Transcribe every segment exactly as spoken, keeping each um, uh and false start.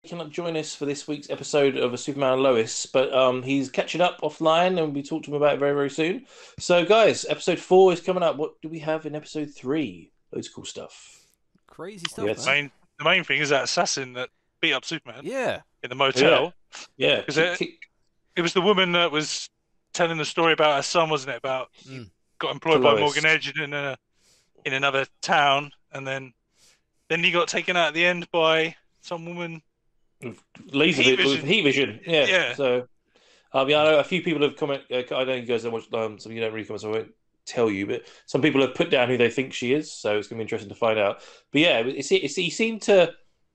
cannot join us for this week's episode of a Superman and Lois, but um, he's catching up offline, and we talk to him about it very, very soon. So, guys, episode four is coming up. What do we have in episode three? Loads of cool stuff. Crazy stuff. Yes. The main, the main thing is that assassin that beat up Superman. Yeah. In the motel. Yeah. Because it, it was the woman that was telling the story about her son, wasn't it? About Mm. got employed by Morgan Edge in a in another town, and then then he got taken out at the end by some woman. Laser Heat with vision. heat vision. Yeah. Yeah. So, um, yeah, I know a few people have comment. Uh, I know you guys don't watch. Um, some of you don't really comment, so I won't tell you. But some people have put down who they think she is. So it's gonna be interesting to find out. But yeah, it's, it's, he seemed to.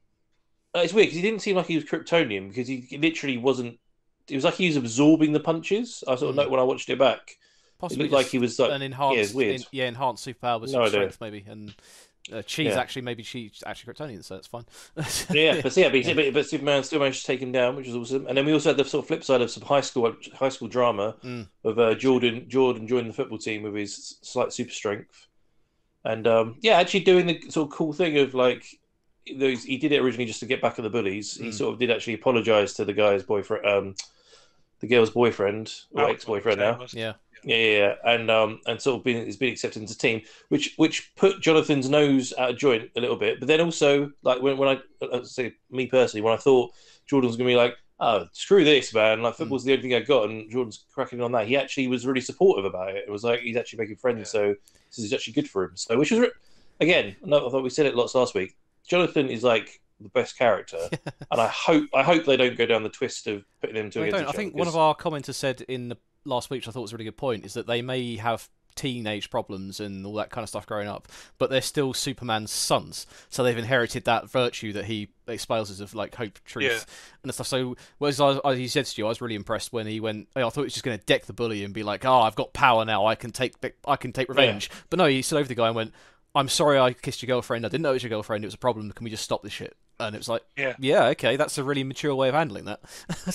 Uh, it's weird because he didn't seem like he was Kryptonian, because he literally wasn't. It was like he was absorbing the punches. I sort of Mm. note when I watched it back. Possibly it looked like he was like an enhanced, yeah, it's weird. in- yeah, enhanced superpower with No some idea. strength, maybe. And uh, she's Yeah. actually maybe she's actually Kryptonian, so it's fine. Yeah, but yeah, but, but, but Superman still managed to take him down, which was awesome. And then we also had the sort of flip side of some high school high school drama Mm. of uh, Jordan Jordan joining the football team with his slight super strength, and um, yeah, actually doing the sort of cool thing of like those. He did it originally just to get back at the bullies. He Mm. sort of did actually apologise to the guy's boyfriend, um, the girl's boyfriend or Oh, ex-boyfriend what now. was it? Yeah. Yeah, yeah, yeah, and um, and sort of been has been accepted into the team, which which put Jonathan's nose out of joint a little bit. But then also, like when when I uh, say me personally, when I thought Jordan was gonna be like, oh, screw this, man, like football's the only thing I got, and Jordan's cracking on that, he actually was really supportive about it. It was like he's actually making friends, Yeah. so this is actually good for him. So, which was re- again, no, I thought we said it lots last week. Jonathan is like the best character, and I hope I hope they don't go down the twist of putting him to I, against don't, each I other, think one of 'cause- our commenters said in the last week, which I thought was a really good point, is that they may have teenage problems and all that kind of stuff growing up, but they're still Superman's sons, so they've inherited that virtue that he espouses of like hope, truth, Yeah. and stuff. So, whereas I, I, he said to you, I was really impressed when he went. Oh, I thought he was just going to deck the bully and be like, "Oh, I've got power now. I can take, I can take revenge." But no, he stood over the guy and went, "I'm sorry, I kissed your girlfriend. I didn't know it was your girlfriend. It was a problem. Can we just stop this shit?" And it was like, Yeah. yeah, okay, that's a really mature way of handling that.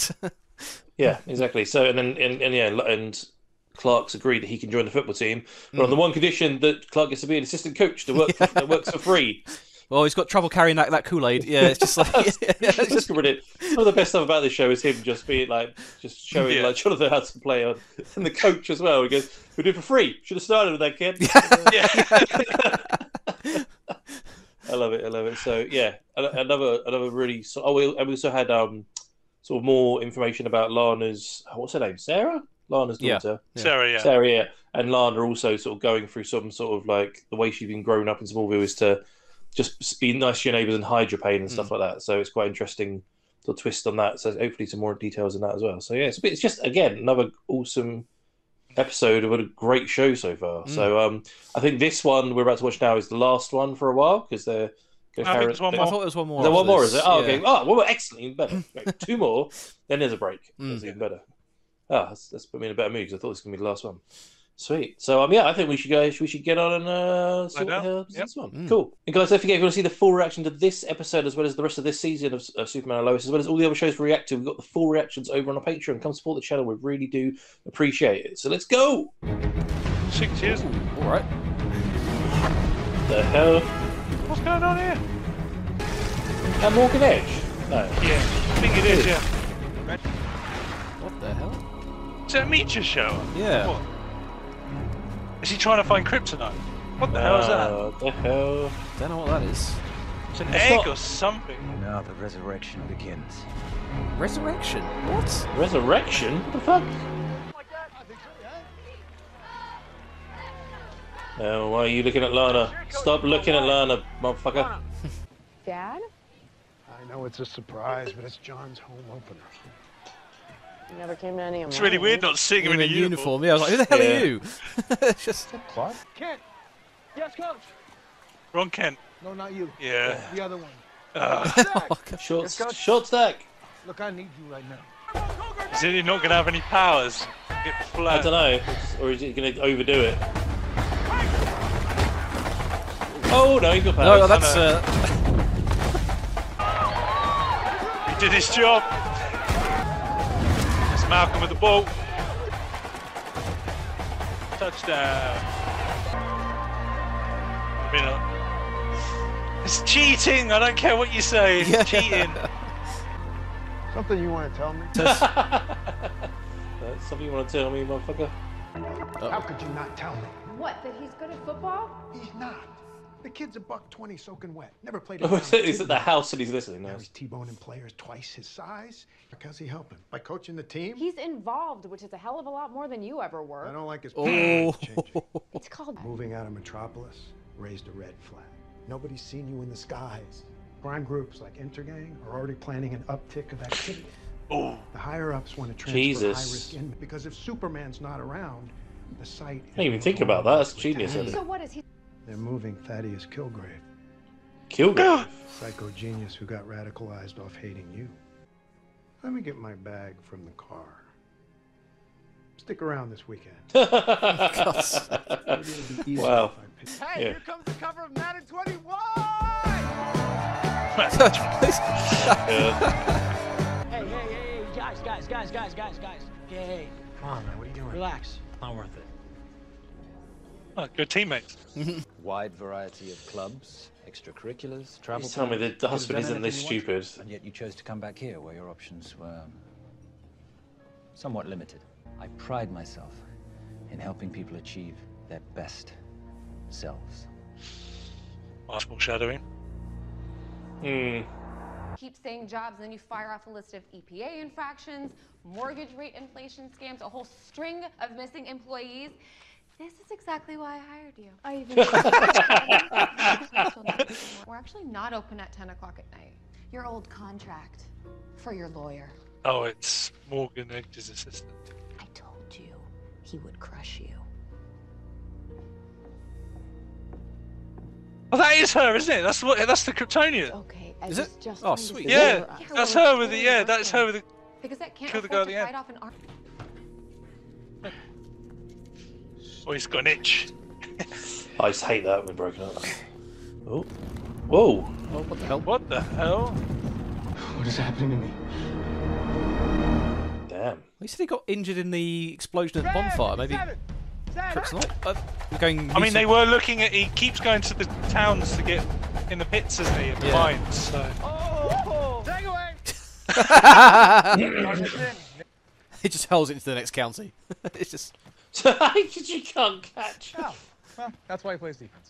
Yeah, exactly. So and then and, and yeah, and Clark's agreed that he can join the football team, but Mm. on the one condition that Clark gets to be an assistant coach to work for, that works for free. Well, he's got trouble carrying that, that Kool-Aid. Yeah, it's just like yeah, it's That's just, brilliant. One of the best stuff about this show is him just being like, just showing Yeah. like Jonathan how to play on, and the coach as well. He goes, "We do it for free. Should have started with that kid." Yeah. I love it. I love it. So yeah, an- another another really. So, oh, we and we also had um sort of more information about Lana's. What's her name? Sarah. Lana's Yeah. daughter. Yeah. Sarah, yeah. Sarah, yeah, and Lana also sort of going through some sort of like the way she's been grown up in Smallville is to just be nice to your neighbours and hide your pain and stuff like that. So it's quite interesting sort of twist on that. So hopefully some more details in that as well. So yeah, it's, a bit, it's just again another awesome episode of a great show so far. Mm. So um, I think this one we're about to watch now is the last one for a while because they're. I think there's one I more. thought there was one more. Is there one after more? this. Is it? Oh, Yeah. okay. Oh, well, excellent. Even better. Right, two more. Then there's a break. That's Mm. even better. Ah, that's, that's put me in a better mood because I thought this was gonna be the last one. Sweet. So um, yeah, I think we should go. We should get on and uh, see what Find the out. hell is Yep. this one. Mm. Cool. And guys, don't forget if you want to see the full reaction to this episode as well as the rest of this season of uh, Superman and Lois, as well as all the other shows we react to, we've got the full reactions over on our Patreon. Come support the channel. We really do appreciate it. So let's go. Six years. Ooh, all right. The hell? What's going on here? And Morgan Edge. No. Yeah, I think it is, yeah. What the hell? Is it a Meteor show? Yeah. What? Is he trying to find kryptonite? What the hell is that? Uh, What the hell? Don't know what that is. It's an It's egg not- or something. Now the resurrection begins. Resurrection. What? Resurrection? What the fuck? Oh, why are you looking at Lana? Stop looking at Lana, motherfucker. Dad? I know it's a surprise, but it's John's home opener. You never came to any of It's mine. really weird not seeing him in a in uniform. uniform. Yeah, I was like, who the hell Yeah. are you? It's just Clark? Kent! Yes, coach! Ron Kent. No, not you. Yeah. The other one. Uh, Short, Yes, coach. short stack. Look, I need you right now. is he not going to have any powers? Get I flat. don't know. Or is he going to overdo it? Oh, no, he's got powers. no, that's uh, He did his job. It's Malcolm with the ball. Touchdown. I mean, uh, it's cheating. I don't care what you say. It's Yeah. cheating. Something you want to tell me? That's something you want to tell me, motherfucker? How could you not tell me? What, that he's good at football? He's not. The kid's a buck twenty soaking wet. Never played a Oh, down is it- he's two. at the house and he's listening now. Now he's T-boning players twice his size. How's he helping? By coaching the team? He's involved, which is a hell of a lot more than you ever were. I don't like his Oh. changing. It's called Moving out of Metropolis raised a red flag. Nobody's seen you in the skies. Crime groups like Intergang are already planning an uptick of activity. Oh, The higher-ups want to transfer Jesus. high-risk in because if Superman's not around, the site... I didn't even think about that. That's genius, isn't So it? what is he? They're moving Thaddeus Kilgrave, Kilgrave. psycho genius who got radicalized off hating you. Let me get my bag from the car. Stick around this weekend. Maybe it'll be easier Wow. if I pick- Hey, Yeah. here comes the cover of Madden twenty-one! Yeah. Hey, hey, hey, hey, guys, guys, guys, guys, guys, guys. Okay, hey, Come on, man, what are you doing? relax. Not worth it. oh, good teammates. Wide variety of clubs, extracurriculars, travel. Please tell me plans. that the Could have husband done isn't this anything you stupid. wanted, and yet you chose to come back here, where your options were somewhat limited. I pride myself in helping people achieve their best selves. Much foreshadowing. Hmm. Keep saying jobs, and then you fire off a list of E P A infractions, mortgage rate inflation scams, a whole string of missing employees. This is exactly why I hired you. I even. We're actually not open at ten o'clock at night. Your old contract for your lawyer. Oh, it's Morgan Edge's assistant. I told you he would crush you. Oh, that is her, isn't it? That's what. That's the Kryptonian. Okay. Is it? Just Oh, to sweet. Yeah, for us. that's we're her with the. totally Yeah, that's working. her with the. Because that can't kill the afford guy to at the fight off an army. Oh, he's got an itch. I just hate that when broken up. Oh. Whoa. Oh, what the hell? What the hell? What is happening to me? Damn. He said he got injured in the explosion at the bonfire. Maybe Seven! Seven! kryptonite. Uh, we're going. I mean, they were looking at. He keeps going to the towns to get in the pits, isn't he? In the Yeah. mines. So. Oh! Take away! He just hurls it into the next county. It's just. You can't catch. Oh, well, that's why he plays defense.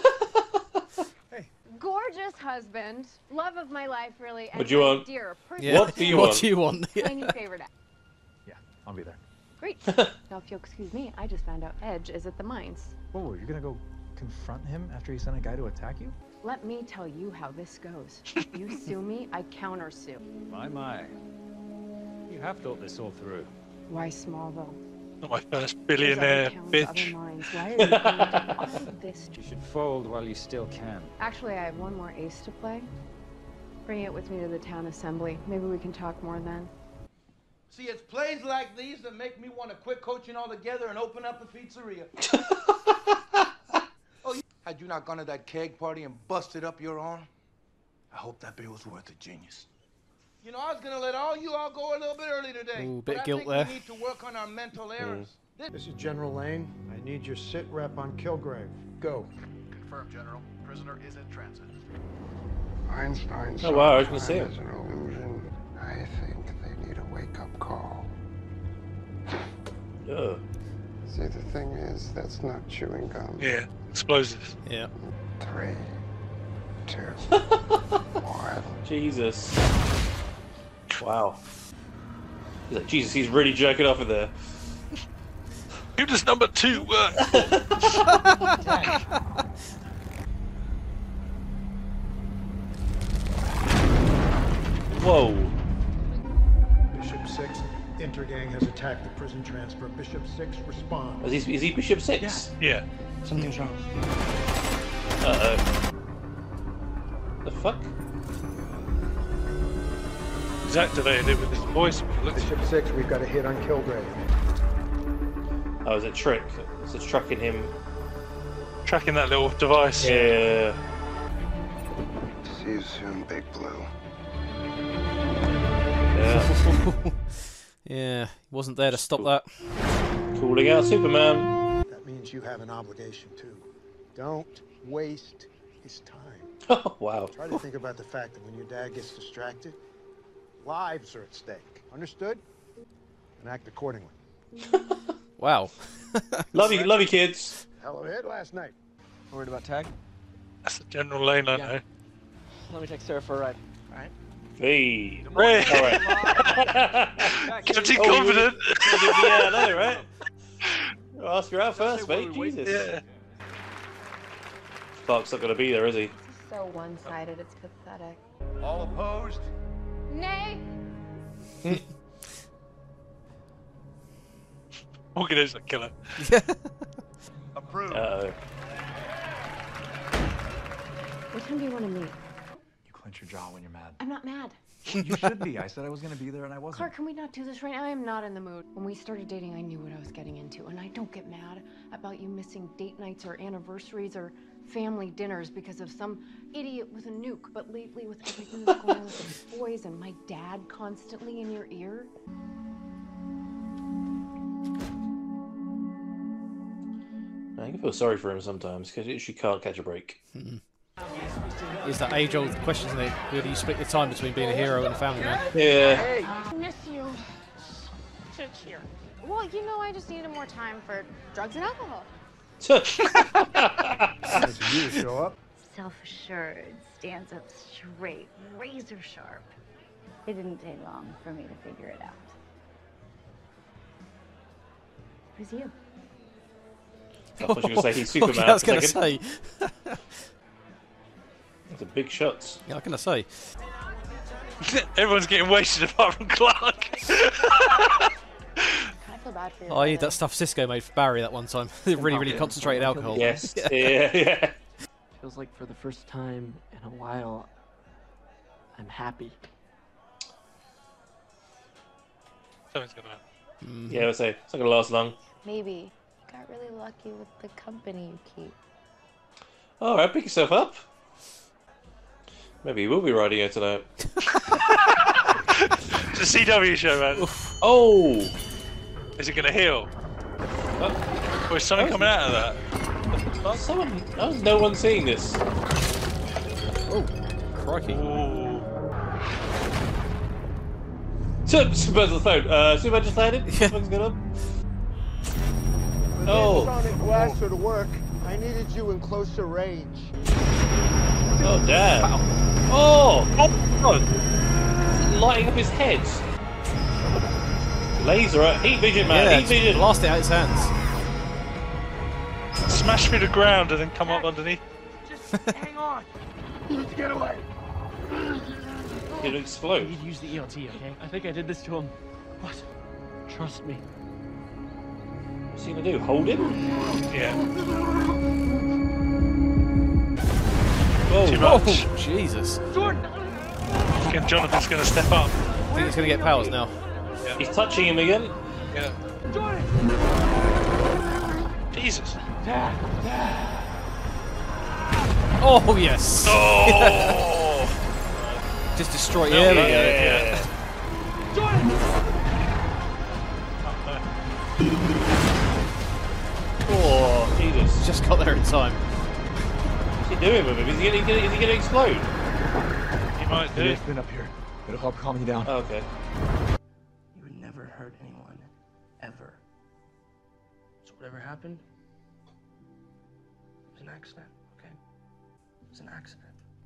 Gorgeous husband, love of my life, really. And What do you my want? Dear, person, Yeah. What do you what want? do you want? Yeah. my new favorite. Yeah, I'll be there. Great. Now, if you'll excuse me, I just found out Edge is at the mines. Oh, you're gonna go confront him after he sent a guy to attack you? Let me tell you how this goes. You sue me, I countersue. My, my. You have thought this all through. Why Smallville? Not my first There's billionaire other towns, bitch. Other mines. Why are you going to all of this? You should fold while you still can. Actually, I have one more ace to play. Bring it with me to the town assembly. Maybe we can talk more then. See, it's plays like these that make me want to quit coaching altogether and open up a pizzeria. Oh, you... Had you not gone to that keg party and busted up your arm? I hope that beer was worth it, genius. You know, I was gonna let all you all go a little bit early today. Ooh, bit but of I guilt think there. we need to work on our mental errors. This- This is General Lane. I need your sit rep on Kilgrave. Go. Confirmed, General. Prisoner is in transit. Einstein Oh, wow, I was gonna see him. as an illusion. I think they need a wake-up call. Ugh. See, the thing is, that's not chewing gum. Yeah, explosives. Yeah. Three, two, one. Jesus. Wow. He's like, Jesus, he's really jerking off in there. Who does number two work? Whoa. Bishop Six, Intergang has attacked the prison transfer. Bishop Six, respond. Is he, is he Bishop Six? Yeah. Something's wrong. Uh-oh. The fuck? He's activated it with his voice. It looks- Bishop Six, we've got a hit on Kilgrave. Oh, it's a trick. It's a tracking him. Tracking that little device. Yeah. See you soon, Big Blue. Yeah. Yeah. He wasn't there to stop that. Calling out Superman. That means you have an obligation, too. Don't waste his time. Oh, wow. Try to think about the fact that when your dad gets distracted, Lives are at stake. Understood? And act accordingly. Wow. Love you, love you, kids. Hell of a hit last night. Worried about tag? That's a general lane, I Yeah. know. Let me take Sarah for a ride. All right. Hey. Ray. All right. Captain Oh, you Confident. Yeah, I know, right? I'll ask her out first, mate. Jesus. Yeah. Clark's not going to be there, is he? So one-sided, it's pathetic. All opposed? Nay! Morgan is a killer. Approved. Uh-oh. What time do you want to meet? You clench your jaw when you're mad. I'm not mad. You should be. I said I was going to be there and I wasn't. Clark, can we not do this right now? I am not in the mood. When we started dating, I knew what I was getting into, and I don't get mad about you missing date nights or anniversaries or family dinners because of some idiot with a nuke. But lately, with everything that's going on with the boys and my dad constantly in your ear, I can feel sorry for him sometimes because she can't catch a break. Is that age-old question, isn't it? Where do you split your time between being a hero and a family man? Yeah. I miss you. Sit here. Well, you know, I just needed more time for drugs and alcohol. Nice of you to show up. Self-assured, stands up straight, razor sharp. It didn't take long for me to figure it out. Who's you? I thought you were going to say he's Superman. Okay, I was for a going to second. say. Yeah, That's a big shots. what can I say? Everyone's getting wasted apart from Clark. I feel bad for you. Oh, I eat that stuff Cisco made for Barry that one time. really, really concentrated alcohol. Yes. Yeah, yeah. Feels like for the first time in a while, I'm happy. Something's gonna happen. Yeah, I would say it's not going to last long. Maybe. You got really lucky with the company you keep. All right, pick yourself up. Maybe you will be riding here tonight. It's a C W show, man. Oh! Is it gonna heal? Oh. Or is something Oh. coming out of that? Oh, someone, oh, no one's seeing this. Oh, crikey. Ooh. So, Superman's on the phone. Uh, Superman just landed? What's going on? Oh. Sonic blaster to work. I needed you in closer range. Oh, damn. Oh! Oh, God. Lighting up his head. Laser, uh, heat vision, man. Yeah, heat vision. blast it out his hands. Smash through the ground and then come up underneath. Just hang on. Let's get away. It'll You explode. need to use the E L T, okay? I think I did this to him. What? Trust me. What's he gonna do? Hold him? Yeah. Oh, Too much. Oh, Jesus. Jordan! Again, Jonathan's gonna step up. I think he's going to get powers now. he's touching him again. Yeah. Jordan! Jesus. Dad! Dad! Oh, yes. Oh! Just destroy. There we go. Yeah. Jordan! Oh, Jesus. Just got there in time. What's he doing with him? Is he gonna, is he gonna explode? He might do. Spin up here. It'll help calm you down. Oh, okay. You would never hurt anyone. Ever. So whatever happened, it was an accident, okay? It was an accident.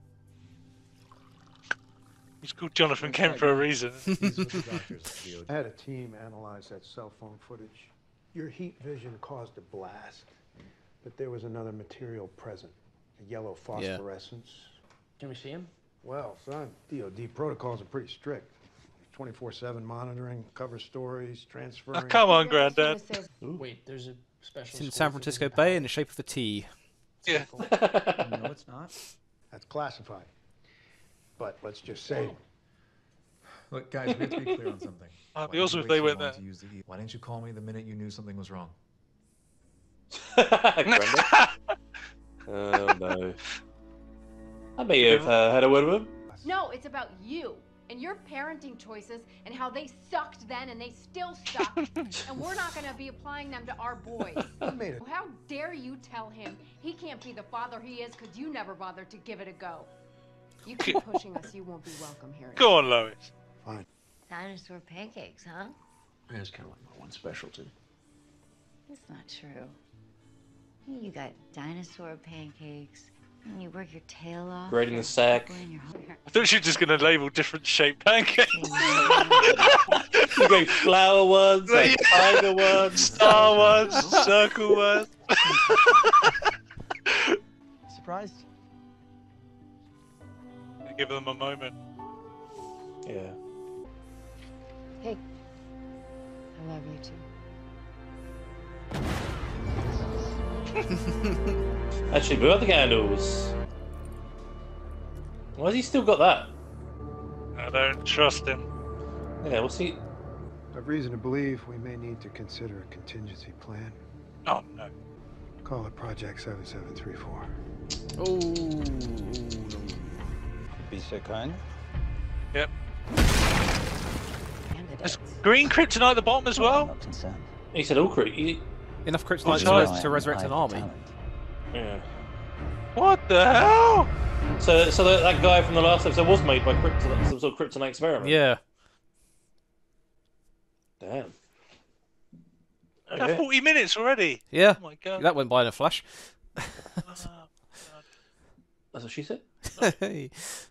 He's called Jonathan Kent for a reason. I had a team analyze that cell phone footage. Your heat vision caused a blast, but there was another material present, a yellow phosphorescence. Can we see him? Well, son, D O D protocols are pretty strict. twenty-four seven monitoring, cover stories, transferring. Oh, come on, Granddad. Wait, there's a special. It's in school San for Francisco hidden Bay in the shape of a T. Yeah. No, it's not. That's classified. But let's just say, Look, guys, we have to be clear on something. I'd Why be did awesome you if wait they so went long there. to use the E- Why didn't you call me the minute you knew something was wrong? Granddad. Oh, no. I may have uh, had a word with him. No, it's about you and your parenting choices and how they sucked then and they still suck. And we're not going to be applying them to our boys. I made it. How dare you tell him he can't be the father he is because you never bothered to give it a go. You keep pushing us, you won't be welcome here. Go on, Lois. Fine. Dinosaur pancakes, huh? Yeah, it's kind of like my one specialty. That's not true. You got dinosaur pancakes, and you work your tail off. Grading the for sack. people in your home. I thought she was just going to label different shaped pancakes. You go flower ones, like tiger ones, star ones, circle ones. Surprised? Give them a moment. Yeah. Hey, I love you too. Actually, blew out the candles. Why has he still got that? I don't trust him. Yeah, what's he? I've reason to believe we may need to consider a contingency plan. Oh no. Call it Project seven seven three four. Oh. Be so kind. Yep. Is green kryptonite at the bottom as well? Not concerned. He said all crit. He... Enough kryptonite Oh, to, to resurrect an army. Yeah. What the hell? So, so that, that guy from the last episode was made by kryptonite, some sort of kryptonite experiment. Yeah. Damn. That's Okay. forty minutes already. Yeah. Oh my god. That went by in a flash. That's what she said. Hey.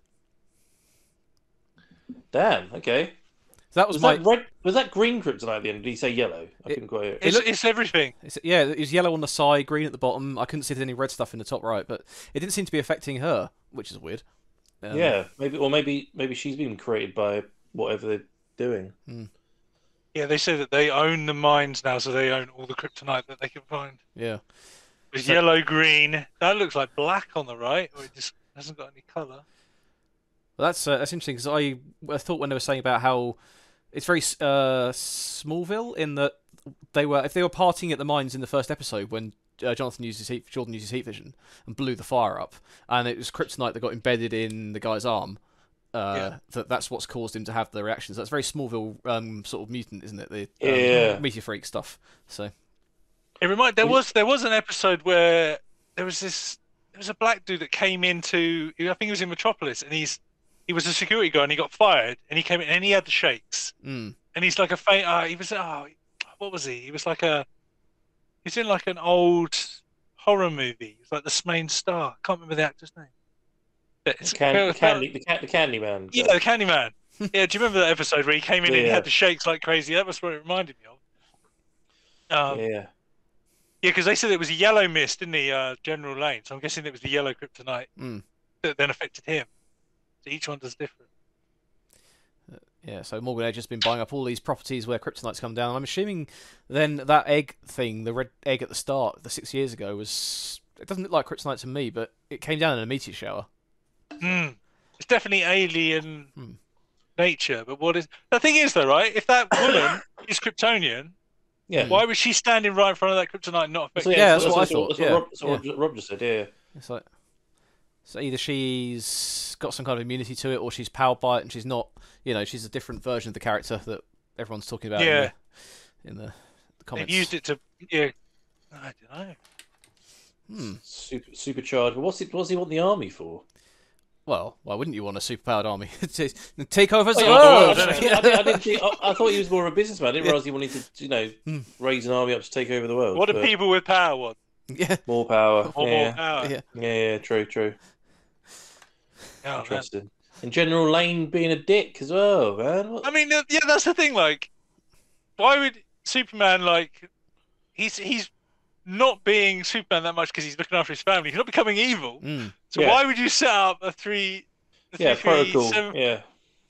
Damn. Okay. That was, was my. that red? Was that green kryptonite at the end? Did he say yellow? I It- couldn't quite hear. It's, it's everything. It's, yeah, it was yellow on the side, green at the bottom. I couldn't see any red stuff in the top right, but it didn't seem to be affecting her, which is weird. Um, Yeah, maybe, or maybe, maybe she's been created by whatever they're doing. Hmm. Yeah, they say that they own the mines now, so they own all the kryptonite that they can find. Yeah. It's So- yellow, green. That looks like black on the right, or it just hasn't got any colour. Well, that's uh, that's interesting because I, I thought when they were saying about how it's very uh, Smallville in that they were if they were partying at the mines in the first episode when uh, Jonathan used his heat, Jordan used his heat vision and blew the fire up, and it was kryptonite that got embedded in the guy's arm. Uh, Yeah. that that's what's caused him to have the reactions. That's very Smallville um, sort of mutant, isn't it? The um, Yeah. Meteor Freak stuff. So It remind there was there was an episode where there was this there was a black dude that came into I think he was in Metropolis and he's he was a security guard and he got fired and he came in and he had the shakes mm. and he's like a faint uh, he was oh what was he he was like a he's in like an old horror movie. He's like the main star. I can't remember the actor's name. But it's- Can, it was- candy, the, can, the Candyman. Yeah, the Candyman. Yeah, do you remember that episode where he came in and he Yeah. had the shakes like crazy? That was what it reminded me of. Um, yeah, Yeah. because they said it was a yellow mist, didn't he, uh, General Lane? So I'm guessing it was the yellow kryptonite Mm. that then affected him. So each one does different. Yeah, so Morgan Edge has been buying up all these properties where kryptonites come down. I'm assuming then that egg thing, the red egg at the start, the six years ago, was it doesn't look like kryptonite to me, but it came down in a meteor shower. Mm. It's definitely alien nature, but what is the thing is though, right? If that woman is Kryptonian, Yeah. why was she standing right in front of that kryptonite and not So, affected? Yeah, that's what I That's thought, what, yeah, Rob, that's what yeah. Rob, Rob just said. Yeah. It's like so either she's got some kind of immunity to it, or she's powered by it, and she's not. You know, she's a different version of the character that everyone's talking about. Yeah. In the, in the, the They've comments. used it to yeah. I don't know. Hmm. Super, supercharged. But what's it? What's he want the army for? Well, why wouldn't you want a superpowered army? Take over the Oh, yeah, I, world. don't know. I, didn't, I, didn't think, I, I thought he was more of a businessman. I didn't realise he wanted to, you know, raise an army up to take over the world. What do but people with power want? Yeah. More power. Or yeah. more power? Yeah. yeah, yeah, true, true. Oh, man. Interesting. And General Lane being a dick as well, man. What? I mean, uh, yeah, that's the thing. Like, why would Superman like? He's he's not being Superman that much because he's looking after his family. He's not becoming evil. Mm. So Yeah. why would you set up a three? A Yeah, three, three, protocol. seven- Yeah.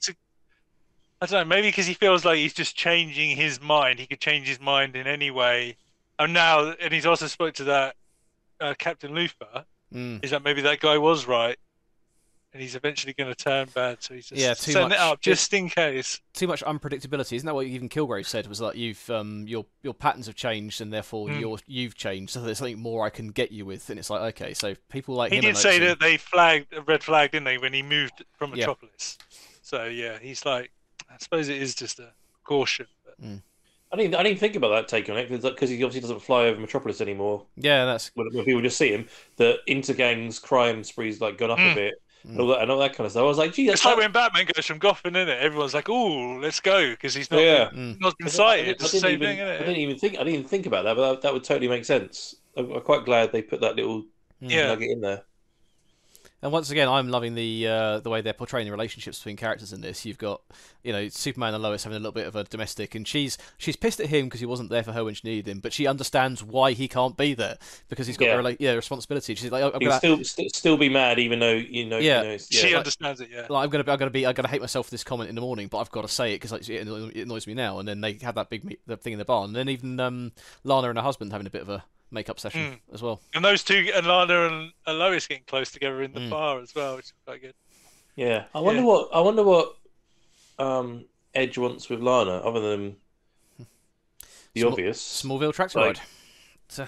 I don't know. Maybe because he feels like he's just changing his mind. He could change his mind in any way. And now, and he's also spoke to that uh, Captain Luthor. Mm. Is that maybe that guy was right, and he's eventually going to turn bad. So he's just Yeah, too setting much. it up just in case. Too much unpredictability, isn't that what even Kilgrave said? Was like you've um your your patterns have changed and therefore Mm. you're you've changed. So there's something more I can get you with, and it's like okay, so people like He him. are did say noticing. that they flagged a red flag, didn't they, when he moved from Yeah. Metropolis? So yeah, he's like, I suppose it is just a caution. But... Mm. I didn't. I didn't think about that take on it because he obviously doesn't fly over Metropolis anymore. Yeah, that's When, when people just see him, the intergangs crime spree's like gone up a Mm. bit. and all that and all that kind of stuff. I was like, gee, that's It's like when Batman goes from Gotham, isn't it? Everyone's like, "Ooh, let's go," because he's not, Yeah. been, not been I cited. didn't- I It's the didn't same even- thing, isn't I it? didn't even think. I didn't even think about that, but that, that would totally make sense. I'm, I'm quite glad they put that little Yeah. nugget in there. And once again, I'm loving the uh, the way they're portraying the relationships between characters in this. You've got, you know, Superman and Lois having a little bit of a domestic, and she's she's pissed at him because he wasn't there for her when she needed him, but she understands why he can't be there because he's got Yeah. the rela- yeah responsibility. She's like, I'm You gonna, can still st- still be mad, even though you know. Yeah. you know, it's- She yeah. understands it, yeah. like, I'm gonna be, I'm gonna be, I'm gonna hate myself for this comment in the morning, but I've got to say it because like, it anno- it annoys me now. And then they have that big me- the thing in the bar, and then even um, Lana and her husband having a bit of a make-up session Mm. as well. And those two, and Lana and, and Lois getting close together in the Mm. bar as well, which is quite good. Yeah, I wonder Yeah. what I wonder what um, Edge wants with Lana, other than the Small- obvious. Smallville tractor Like- ride. So,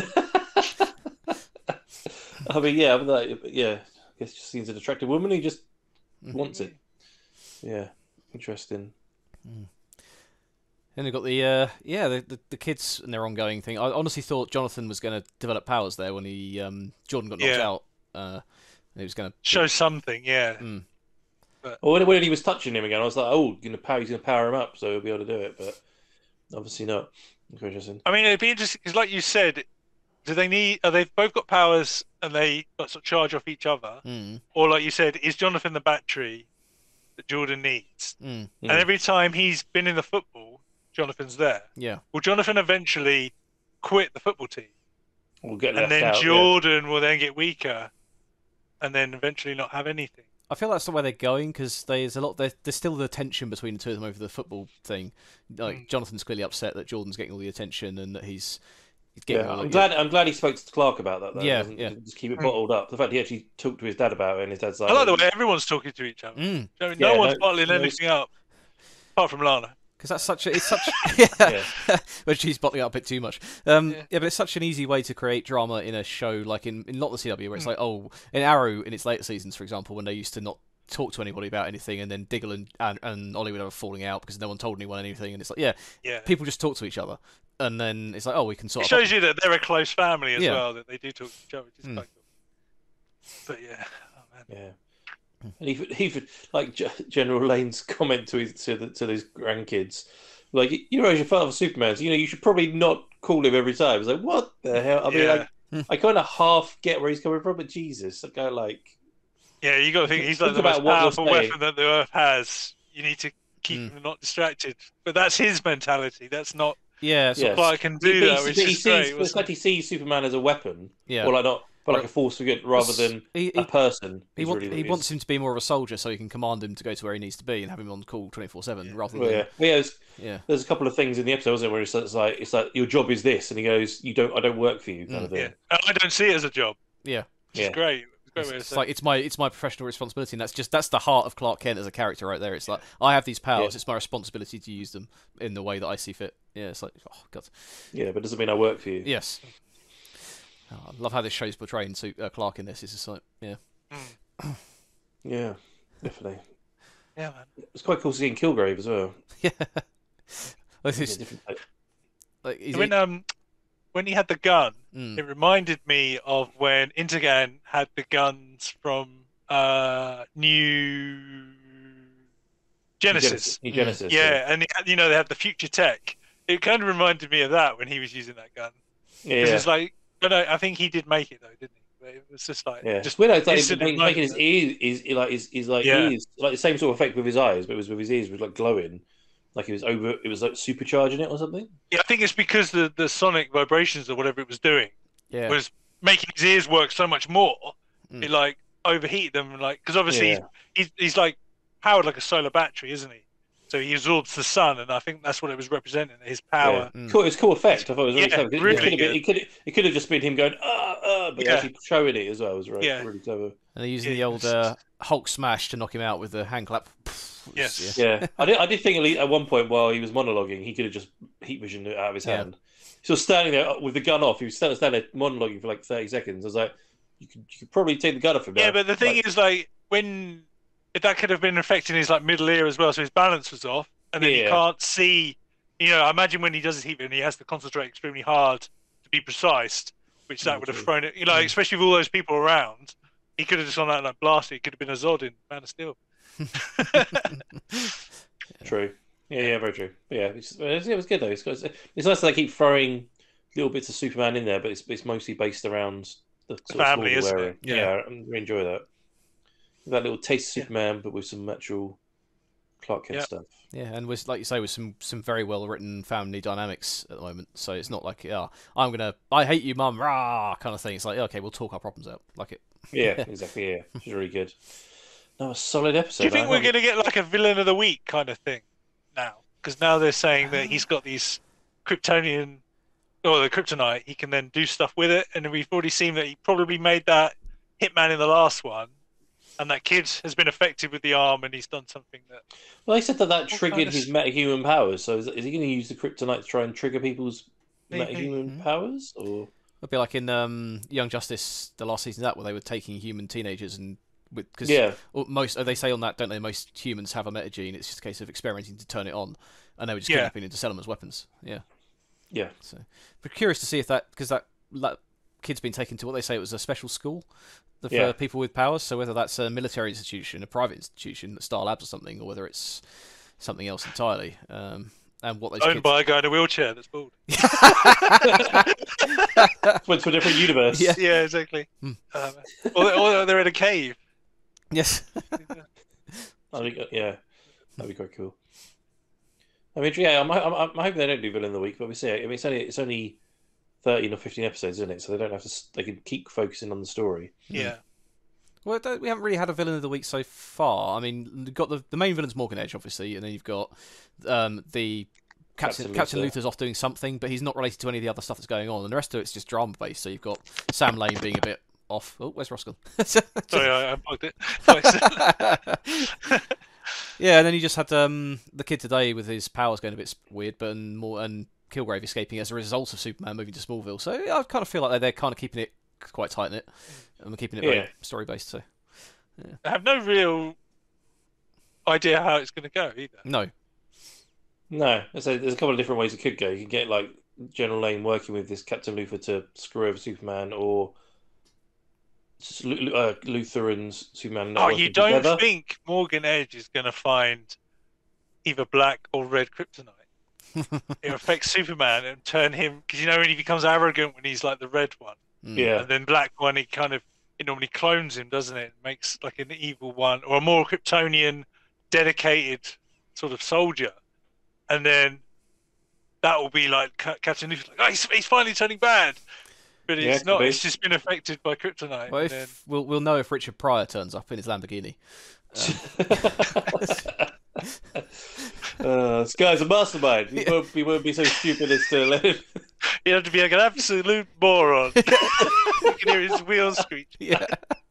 I mean, yeah, but like, yeah. I guess she seems an attractive woman. He just wants it. Yeah, interesting. Then we've got the uh, yeah the, the the kids and their ongoing thing. I honestly thought Jonathan was going to develop powers there when he um, Jordan got knocked Yeah. out. Uh, and he was going to Show something, yeah. Mm. Or when, when he was touching him again, I was like, oh, gonna power, he's gonna power him up, so he'll be able to do it. But obviously not. It's very interesting. I mean, it'd be interesting because, like you said, do they need? Are they've both got powers and they got sort of charge off each other, Mm. or like you said, is Jonathan the battery that Jordan needs? Mm. And every time he's been in the football, Jonathan's there. Yeah. Will Jonathan eventually quit the football team? We'll get And left then out, yeah. Jordan will then get weaker, and then eventually not have anything. I feel that's the way they're going because there's a lot. There's, there's still the tension between the two of them over the football thing. Like Mm. Jonathan's clearly upset that Jordan's getting all the attention and that he's, he's getting. Yeah, all I'm the, glad. I'm glad he spoke to Clark about that. Though. Yeah, He doesn't- yeah. doesn't Just keep it bottled up. The fact he actually talked to his dad about it, and his dad's like, I like the way everyone's talking to each other. Mm. I mean, no Yeah, one's no- bottling no- anything up, apart from Lana. Because that's such a, it's such, yeah, when she's bottling up a bit too much. Um, yeah. Yeah. but it's such an easy way to create drama in a show like in, in not the C W, where it's Mm. like, oh, in Arrow in its later seasons, for example, when they used to not talk to anybody about anything, and then Diggle and, and, and Ollie would have a falling out because no one told anyone anything, and it's like, yeah, Yeah. people just talk to each other, and then it's like, oh, we can sort It of. shows you that they're a close family as Yeah. well, that they do talk to each other, which is Mm. quite cool. But yeah, oh man. Yeah. And even, even like G- General Lane's comment to his to, the, to his grandkids, like, you know, as your father Superman, so, you know, you should probably not call him every time. It's like, what the hell? I mean, Yeah. like, I kind of half get where he's coming from, but Jesus, I go like, Yeah, you got to think he's like Think the most about what you're powerful saying. weapon that the Earth has. You need to keep Mm. him not distracted. But that's his mentality. That's not Yeah, sort Yeah. of- Clark can do But that, he, which but he is sees, great. it's wasn't like it? he sees Superman as a weapon, Yeah. or like not, but like a force for good, rather than he, a he, person. he, is want, really he what it wants is. him to be more of a soldier, so he can command him to go to where he needs to be and have him on call twenty-four seven rather Well, than yeah, well, yeah, there's, yeah. there's a couple of things in the episode, wasn't there, where it's, it's like it's like your job is this, and he goes, "You don't, I don't work for you," kind Mm. of thing. Yeah. And I don't see it as a job. Yeah. Which Yeah. is great. It's a great It's, way of it's saying like it's my it's my professional responsibility, and that's just that's the heart of Clark Kent as a character right there. It's like I have these powers; Yeah. it's my responsibility to use them in the way that I see fit. Yeah, it's like oh god. Yeah, but doesn't mean I work for you. Yes. Oh, I love how this show's portraying to, uh, Clark in this. It's just like yeah. Yeah, definitely. Yeah, man. It's quite cool seeing Kilgrave as well. Yeah. Well, It's it's- a different type. like, he's- When um when he had the gun, Mm. it reminded me of when Intergan had the guns from uh New Genesis. New Genesis. Yeah, and it, you know they had the future tech. It kind of reminded me of that when he was using that gun. yeah. Because it's like, but I, I think he did make it though, didn't he? But it was just like, Yeah, just weird. It's like instant making, making his emotion. ears is like his, his like Yeah. ears like the same sort of effect with his eyes, but it was with his ears was like glowing, like he was over. It was like supercharging it or something. Yeah, I think it's because the the sonic vibrations or whatever it was doing yeah. was making his ears work so much more. Mm. It like overheated them, and like because obviously Yeah. he's, he's he's like powered like a solar battery, isn't he? So he absorbs the sun, and I think that's what it was representing. His power. Yeah. Cool. It's a cool effect. I thought it was really Yeah, clever. It, really it could have been. good. It could. It could have just been him going ah ah, but Yeah. actually showing it as well was really, Yeah. really clever. And they're using Yeah, the old it's uh, Hulk smash to knock him out with the hand clap. Yes. Yeah. Yeah, I did. I did think at, least at one point while he was monologuing, he could have just heat visioned it out of his Yeah. hand. So standing there with the gun off, he was standing standing there monologuing for like thirty seconds. I was like, you could, you could probably take the gun off him. Yeah, now. but the thing Like, is, like when if that could have been affecting his like middle ear as well, so his balance was off, and then he Yeah. can't see. You know, I imagine when he does his heat vision, he has to concentrate extremely hard to be precise, which that Yeah, would have true. thrown it. You know, especially with all those people around, He could have just gone out and like blasted. He could have been a Zod in Man of Steel. True. Yeah, yeah, very true. But yeah, it's, it was good though. It's, it's nice that they keep throwing little bits of Superman in there, but it's it's mostly based around the sort family, of isn't area. it? Yeah, Yeah. I really enjoy that. That little taste of Superman, but with some actual Clark Kent Yeah. stuff. Yeah, and with like you say, with some some very well written family dynamics at the moment. So it's not like, yeah, I'm gonna, I hate you, mum, rah, kind of thing. It's like, okay, we'll talk our problems out. Like it. Yeah, exactly. Yeah, which is really good. No, a solid episode. Do you think I we're haven't- going to get like a villain of the week kind of thing now? Because now they're saying that he's got these Kryptonian or the kryptonite. He can then do stuff with it, and we've already seen that he probably made that Hitman in the last one, and that kid has been affected with the arm, and he's done something that. Well, they said that that What triggered kind of his s- metahuman powers. So is, is he going to use the kryptonite to try and trigger people's Maybe. metahuman powers? Or It'd be like in um, Young Justice, the last season of that, where they were taking human teenagers and with because Yeah. most they say on that, don't they? Most humans have a metagene. It's just a case of experimenting to turn it on, and they were just Yeah. kidnapping it to sell them as weapons. Yeah. Yeah. So, but curious to see if that because that, that kid's been taken to what they say it was a special school for Yeah. people with powers. So whether that's a military institution, a private institution, Star Labs or something, or whether it's something else entirely. Um, and what those Owned kids... by a guy in a wheelchair that's bald. Went to a different universe. Yeah. Yeah, exactly. Hmm. Um, or, or they're in a cave. Yes. I think, yeah, that'd be quite cool. I mean, yeah, I'm, I'm, I'm hoping they don't do villain of the week, but we see. I mean, it's only it's only thirteen or fifteen episodes, isn't it? So they don't have to. s- They can keep focusing on the story. Yeah. Well, don't- we haven't really had a villain of the week so far. I mean, you've got the the main villain's Morgan Edge, obviously, and then you've got um, the Captain Captain Captain Luther. Luther's off doing something, but he's not related to any of the other stuff that's going on, and the rest of it's just drama based. So you've got Sam Lane being a bit off. Oh, where's Ross gone? Sorry, I unplugged it. Yeah, and then you just had um, the kid today with his powers going a bit weird, but and more and Kilgrave escaping as a result of Superman moving to Smallville. So yeah, I kind of feel like they're, they're kind of keeping it quite tight in it, and we're keeping it Yeah. very story based. So I have no real idea how it's going to go either. no, No, I say there's a couple of different ways it could go. You can get like General Lane working with this Captain Luther to screw over Superman, or s- Lu- Lu- uh, Luther and Superman. not Oh, working you don't together. think Morgan Edge is going to find either black or red kryptonite? It affects Superman and turn him because you know when he becomes arrogant when he's like the red one, Yeah. and then black one he kind of it normally clones him, doesn't it? Makes like an evil one or a more Kryptonian, dedicated sort of soldier, and then that will be like Ca- Captain Luther, like, oh, he's, he's finally turning bad, but Yeah, it's could not. be. It's just been affected by kryptonite. well, and if then- we'll we'll know if Richard Pryor turns up in his Lamborghini. Uh, this guy's a mastermind. He won't, he won't be so stupid as to let him. You have to be like an absolute moron. You can hear his wheels screech. Yeah.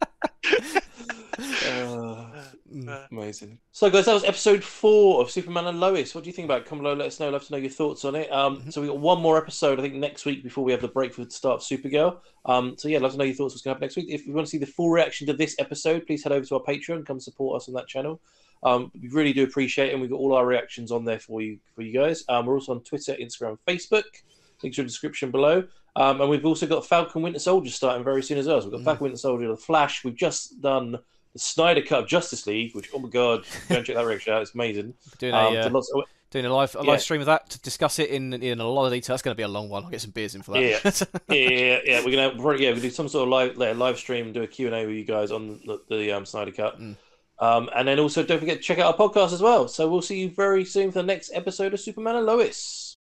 Uh, amazing. So, guys, that was episode four of Superman and Lois. What do you think about it? Come below, let us know. Love to know your thoughts on it. Um, so we got one more episode, I think, next week before we have the break for the start of Supergirl. Um, so yeah, love to know your thoughts. What's going to happen next week? If you want to see the full reaction to this episode, please head over to our Patreon. Come support us on that channel. Um, we really do appreciate it, and we've got all our reactions on there for you, for you guys. Um, we're also on Twitter, Instagram, Facebook. Links are in the description below. Um, and we've also got Falcon Winter Soldier starting very soon as well. So we've got Falcon Winter Soldier, The Flash. We've just done the Snyder Cut of Justice League, which, oh my god, go and check that reaction out. It's amazing. Doing Um, a to uh, lots of- doing a live a Yeah. live stream of that to discuss it in in a lot of detail. That's going to be a long one. I'll get some beers in for that. Yeah, yeah, yeah, yeah. We're gonna probably, yeah, we do some sort of live like, live stream and do a Q and A with you guys on the, the um, Snyder Cut. Um, and then also don't forget to check out our podcast as well. So we'll see you very soon for the next episode of Superman and Lois.